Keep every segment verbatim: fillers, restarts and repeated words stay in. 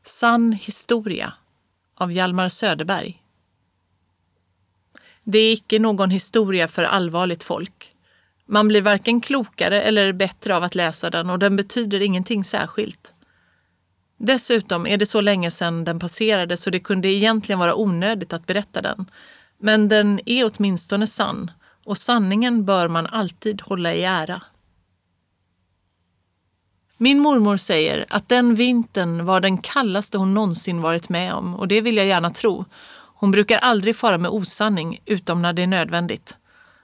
Sann historia av Hjalmar Söderberg. Det är icke någon historia för allvarligt folk. Man blir varken klokare eller bättre av att läsa den och den betyder ingenting särskilt. Dessutom är det så länge sedan den passerade så det kunde egentligen vara onödigt att berätta den. Men den är åtminstone sann och sanningen bör man alltid hålla i ära. Min mormor säger att den vintern var den kallaste hon någonsin varit med om och det vill jag gärna tro. Hon brukar aldrig fara med osanning utom när det är nödvändigt.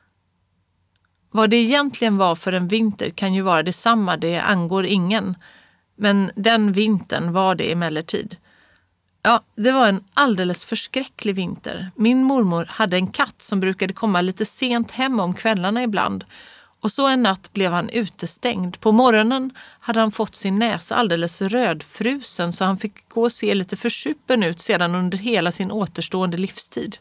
Vad det egentligen var för en vinter kan ju vara detsamma, det angår ingen. Men den vintern var det emellertid. Ja, det var en alldeles förskräcklig vinter. Min mormor hade en katt som brukade komma lite sent hem om kvällarna ibland. Och så en natt blev han utestängd. På morgonen hade han fått sin näsa alldeles rödfrusen så han fick gå och se lite försuppen ut sedan under hela sin återstående livstid.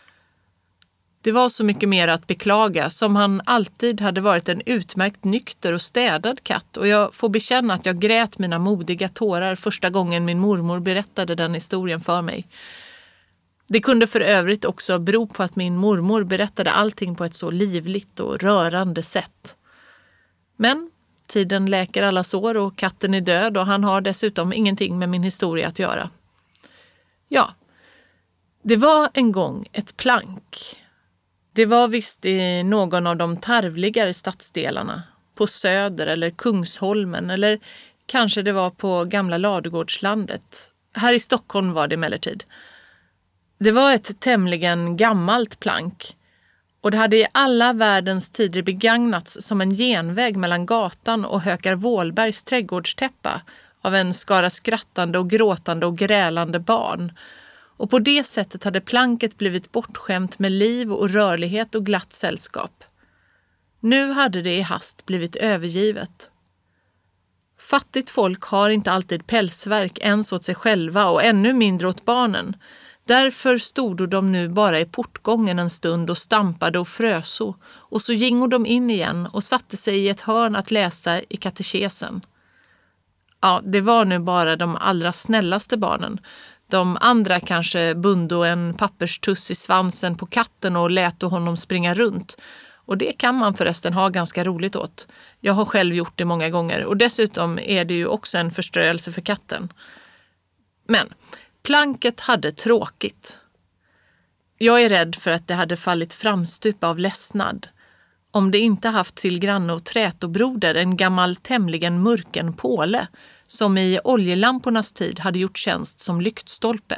Det var så mycket mer att beklaga som han alltid hade varit en utmärkt nykter och städad katt och jag får bekänna att jag grät mina modiga tårar första gången min mormor berättade den historien för mig. Det kunde för övrigt också bero på att min mormor berättade allting på ett så livligt och rörande sätt. Men tiden läker alla sår och katten är död och han har dessutom ingenting med min historia att göra. Ja, det var en gång ett plank. Det var visst i någon av de tarvligare stadsdelarna, på Söder eller Kungsholmen eller kanske det var på gamla Ladugårdslandet. Här i Stockholm var det emellertid. Det var ett tämligen gammalt plank och det hade i alla världens tider begagnats som en genväg mellan gatan och Hökar Wåhlbergs trädgårdstäppa av en skara skrattande och gråtande och grälande barn. Och på det sättet hade planket blivit bortskämt med liv och rörlighet och glatt sällskap. Nu hade det i hast blivit övergivet. Fattigt folk har inte alltid pälsverk ens åt sig själva och ännu mindre åt barnen. Därför stod de nu bara i portgången en stund och stampade och fröso och så gingo de in igen och satte sig i ett hörn att läsa i katekesen. Ja, det var nu bara de allra snällaste barnen. De andra kanske bundo en papperstuss i svansen på katten och lät honom springa runt. Och det kan man förresten ha ganska roligt åt. Jag har själv gjort det många gånger och dessutom är det ju också en förströelse för katten. Men planket hade tråkigt. Jag är rädd för att det hade fallit framstupa av ledsnad. Om det inte haft till granne och trätobroder en gammal tämligen mörken påle som i oljelampornas tid hade gjort tjänst som lyktstolpe.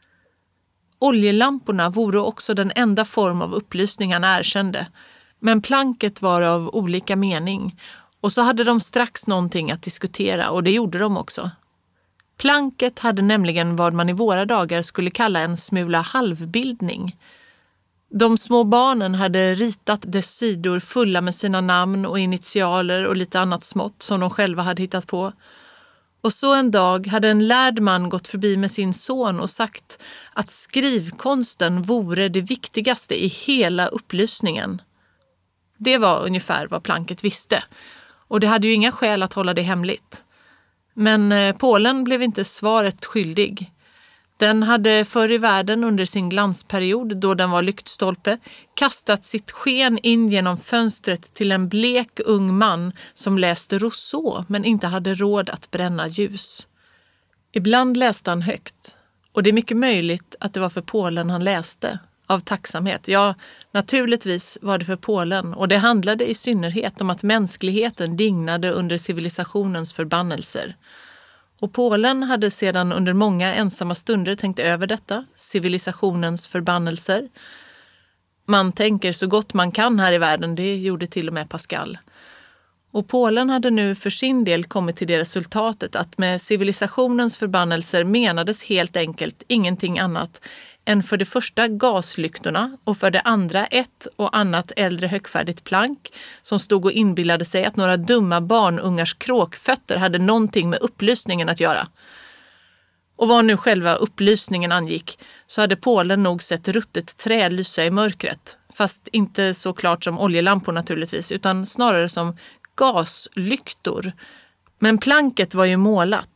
Oljelamporna vore också den enda form av upplysning han erkände, men planket var av olika mening och så hade de strax någonting att diskutera och det gjorde de också. Planket hade nämligen vad man i våra dagar skulle kalla en smula halvbildning. De små barnen hade ritat dess sidor fulla med sina namn och initialer och lite annat smått som de själva hade hittat på. Och så en dag hade en lärd man gått förbi med sin son och sagt att skrivkonsten vore det viktigaste i hela upplysningen. Det var ungefär vad planket visste och det hade ju inga skäl att hålla det hemligt. Men Polen blev inte svaret skyldig. Den hade förr i världen under sin glansperiod då den var lyktstolpe kastat sitt sken in genom fönstret till en blek ung man som läste Rousseau men inte hade råd att bränna ljus. Ibland läste han högt och det är mycket möjligt att det var för Polen han läste. Av tacksamhet. Ja, naturligtvis var det för Polen och det handlade i synnerhet om att mänskligheten dignade under civilisationens förbannelser. Och Polen hade sedan under många ensamma stunder tänkt över detta, civilisationens förbannelser. Man tänker så gott man kan här i världen, det gjorde till och med Pascal. Och Polen hade nu för sin del kommit till det resultatet att med civilisationens förbannelser menades helt enkelt ingenting annat än för det första gaslyktorna och för det andra ett och annat äldre högfärdigt plank som stod och inbillade sig att några dumma barnungars kråkfötter hade någonting med upplysningen att göra. Och vad nu själva upplysningen angick så hade Polen nog sett ruttet trä lysa i mörkret. Fast inte så klart som oljelampor naturligtvis utan snarare som gaslyktor. Men planket var ju målat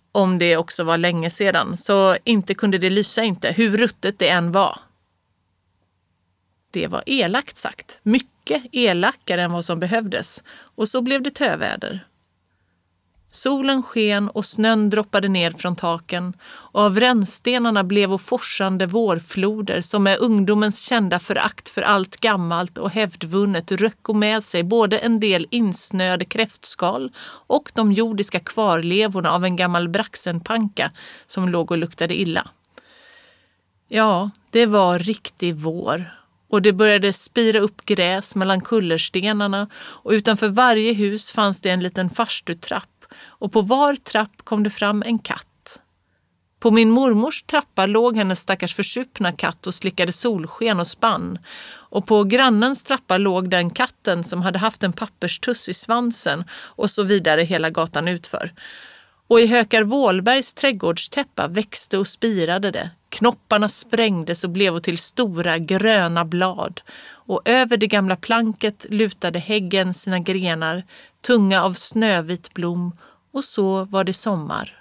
om det också var länge sedan, så inte kunde det lysa inte, hur ruttet det än var. Det var elakt sagt, mycket elakare än vad som behövdes, och så blev det töväder. Solen sken och snön droppade ner från taken, och av rännstenarna blev och forsande vårfloder som med ungdomens kända förakt för allt gammalt och hävdvunnet röck med sig både en del insnöade kräftskal och de jordiska kvarlevorna av en gammal braxenpanka som låg och luktade illa. Ja, det var riktig vår. Och det började spira upp gräs mellan kullerstenarna, och utanför varje hus fanns det en liten farstutrapp, och på var trapp kom det fram en katt. På min mormors trappa låg hennes stackars försupna katt och slickade solsken och spann, och på grannens trappa låg den katten som hade haft en papperstuss i svansen, och så vidare hela gatan utför. Och i Hökar Wåhlbergs trädgårdstäppa växte och spirade det. Knopparna sprängdes och blev till stora gröna blad, och över det gamla planket lutade häggen sina grenar, tunga av snövit blom, och så var det sommar.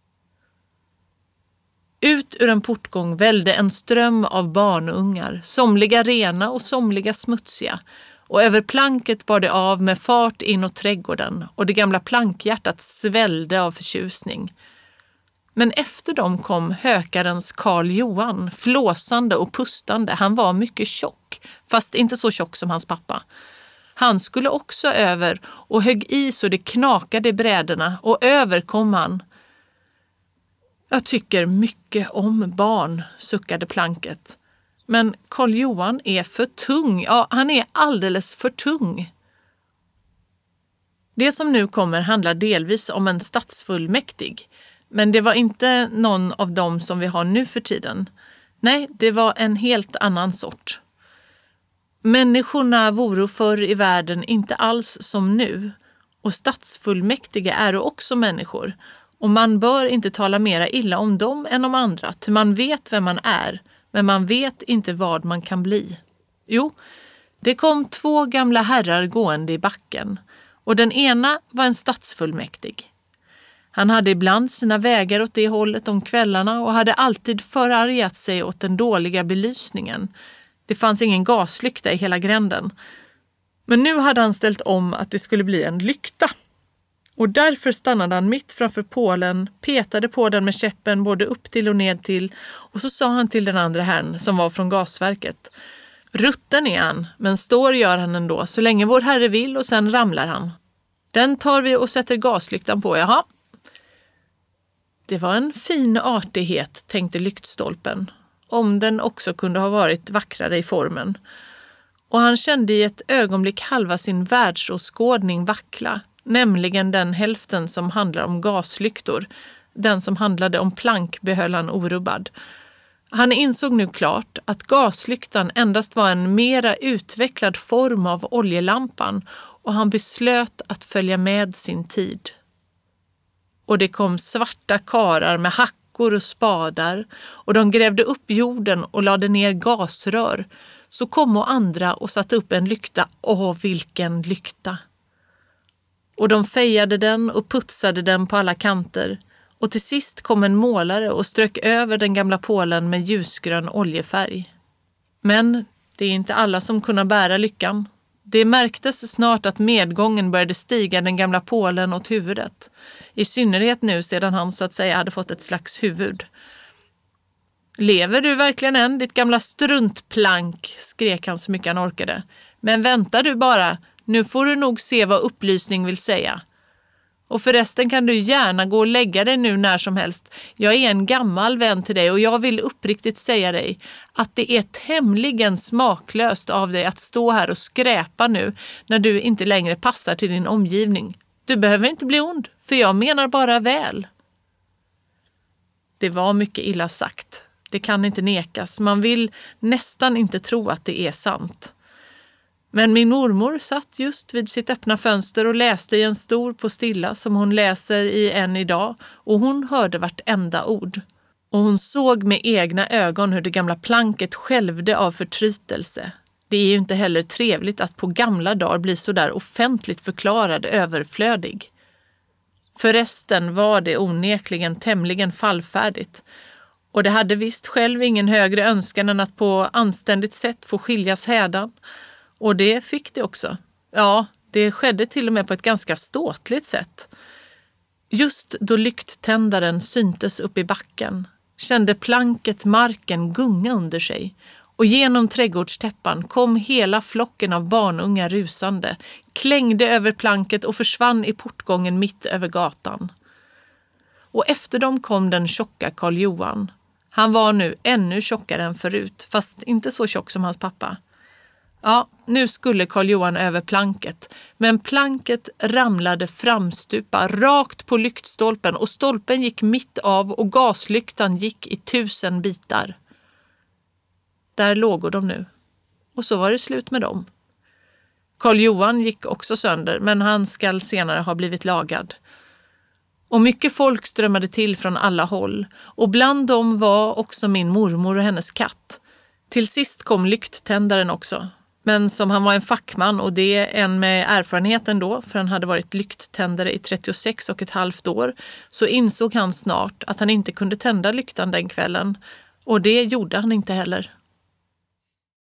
Ut ur en portgång välde en ström av barnungar, somliga rena och somliga smutsiga, och över planket bar det av med fart inåt trädgården, och det gamla plankhjärtat svällde av förtjusning. Men efter dem kom hökarens Karl Johan, flåsande och pustande. Han var mycket tjock, fast inte så tjock som hans pappa. Han skulle också över och högg i så det knakade i bräderna, och över kom han. Jag tycker mycket om barn, suckade planket. Men Karl Johan är för tung, ja han är alldeles för tung. Det som nu kommer handlar delvis om en stadsfullmäktig. Men det var inte någon av dem som vi har nu för tiden. Nej, det var en helt annan sort. Människorna voro förr i världen inte alls som nu. Och stadsfullmäktige är också människor. Och man bör inte tala mera illa om dem än om andra. Ty man vet vem man är, men man vet inte vad man kan bli. Jo, det kom två gamla herrar gående i backen. Och den ena var en stadsfullmäktig. Han hade ibland sina vägar åt det hållet om kvällarna och hade alltid förargat sig åt den dåliga belysningen. Det fanns ingen gaslykta i hela gränden. Men nu hade han ställt om att det skulle bli en lykta. Och därför stannade han mitt framför pålen, petade på den med käppen både upp till och ned till, och så sa han till den andra herrn som var från gasverket: rutten är han, men står gör han ändå så länge vår herre vill, och sen ramlar han. Den tar vi och sätter gaslyktan på, jaha. Det var en fin artighet, tänkte lyktstolpen, om den också kunde ha varit vackrare i formen. Och han kände i ett ögonblick halva sin världsåskådning vackla, nämligen den hälften som handlar om gaslyktor. Den som handlade om plank behöll han orubbad. Han insåg nu klart att gaslyktan endast var en mera utvecklad form av oljelampan, och han beslöt att följa med sin tid. Och det kom svarta karar med hackor och spadar, och de grävde upp jorden och lade ner gasrör. Så kom och andra och satte upp en lykta. Åh, vilken lykta! Och de fejade den och putsade den på alla kanter. Och till sist kom en målare och strök över den gamla pålen med ljusgrön oljefärg. Men det är inte alla som kunde bära lyckan. Det märktes snart att medgången började stiga den gamla pålen åt huvudet. I synnerhet nu sedan han så att säga hade fått ett slags huvud. Lever du verkligen än, ditt gamla struntplank, skrek han så mycket han orkade. Men vänta du bara, nu får du nog se vad upplysning vill säga. Och förresten kan du gärna gå och lägga dig nu när som helst. Jag är en gammal vän till dig och jag vill uppriktigt säga dig att det är tämligen smaklöst av dig att stå här och skräpa nu när du inte längre passar till din omgivning. Du behöver inte bli ond, för jag menar bara väl. Det var mycket illa sagt. Det kan inte nekas. Man vill nästan inte tro att det är sant. Men min mormor satt just vid sitt öppna fönster och läste i en stor postilla som hon läser i än idag, och hon hörde vartenda ord. Och hon såg med egna ögon hur det gamla planket skälvde av förtrytelse. Det är ju inte heller trevligt att på gamla dagar bli så där offentligt förklarad överflödig. Förresten var det onekligen tämligen fallfärdigt. Och det hade visst själv ingen högre önskan än att på anständigt sätt få skiljas hädan. Och det fick det också. Ja, det skedde till och med på ett ganska ståtligt sätt. Just då lykttändaren syntes upp i backen kände planket marken gunga under sig, och genom trädgårdstäppan kom hela flocken av barnungar rusande, klängde över planket och försvann i portgången mitt över gatan. Och efter dem kom den tjocka Karl Johan. Han var nu ännu tjockare än förut, fast inte så tjock som hans pappa. Ja, nu skulle Karl Johan över planket, men planket ramlade framstupa rakt på lyktstolpen och stolpen gick mitt av och gaslyktan gick i tusen bitar. Där låg de nu. Och så var det slut med dem. Karl Johan gick också sönder, men han skall senare ha blivit lagad. Och mycket folk strömmade till från alla håll, och bland dem var också min mormor och hennes katt. Till sist kom lykttändaren också. Men som han var en fackman, och det en med erfarenhet ändå, för han hade varit lykttändare i trettiosex och ett halvt år, så insåg han snart att han inte kunde tända lyktan den kvällen. Och det gjorde han inte heller.